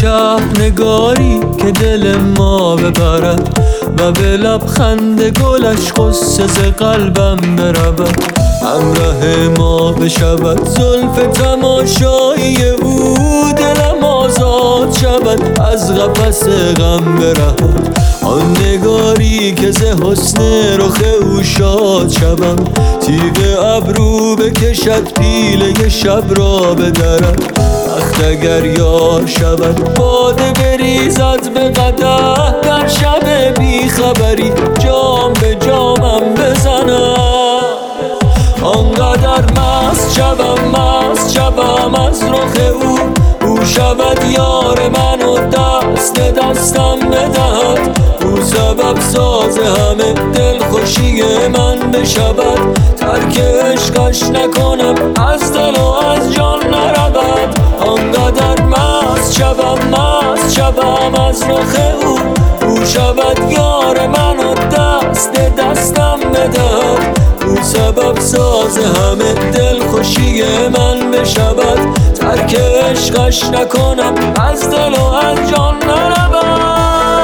شهر نگاری که دل ما ببرد و به لبخند گلش غصه ز قلبم برود. همراه ما بشود زلف تماشایی او، دلم آزاد شود از قفس غم برهد. آن نگاری که ز حسن رخ او شاد شوم، تیغ ابرو بکشد پیله شب را بدرد. وقت اگر یار شود باده بریزد به قدح، در شب بیخبری جام به جامم بزنم. آنقدر مست شوم از رخ او شود یار من و دست دستم بدهد. او سبب ساز همه دلخوشی من بشود، ترک عشقش نکنم از دل و از جان نرود. آنقدر مست شوم از رخ او شود یار من و دست دستم بدهد. او سبب ساز همه دلخوشی من بشود، ترک عشقش نکنم از دل و از جان نرود.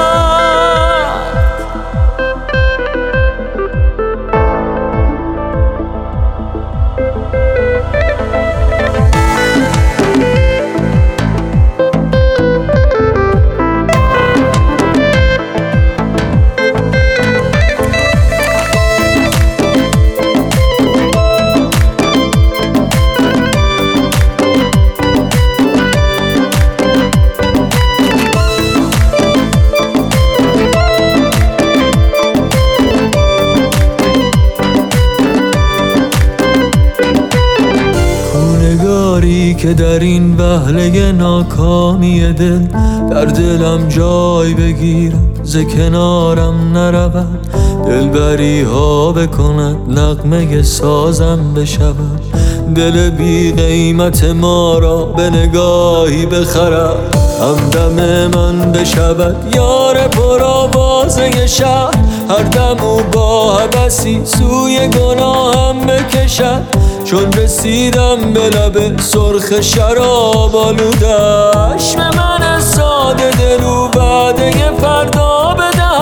که در این وهله ناکامی دل در دلم جای بگیرد، ز کنارم نرود. دلبری ها بکند نغمه سازم بشود، دل بی قیمت ما را به نگاهی بخرد. همدم من بشود یار پرآوازه شهر، هر دم او با هوسی سوی گناهم بکشد. چون رسیدم به لب سرخ شراب آلودش، به من ساده دل و وعده فردا بدهد.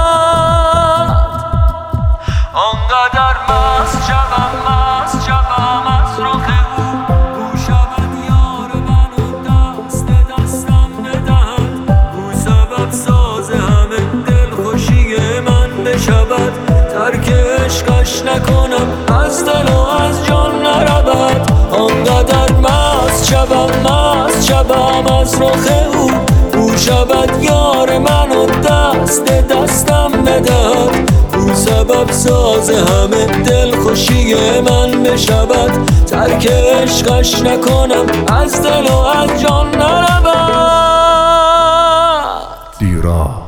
آنقدر مست شوم از رخ او شود یار من و دست دستم بدهد. او سبب ساز همه دلخوشی من بشود، ترک عشقش نکنم از دل و از جان نرود. آنقدر مست شوم از رخ او شود یار من و دست دستم بدهد. او سبب ساز همه دلخوشی من بشود، ترک عشقش نکنم از دل و از جان نرود. دیرا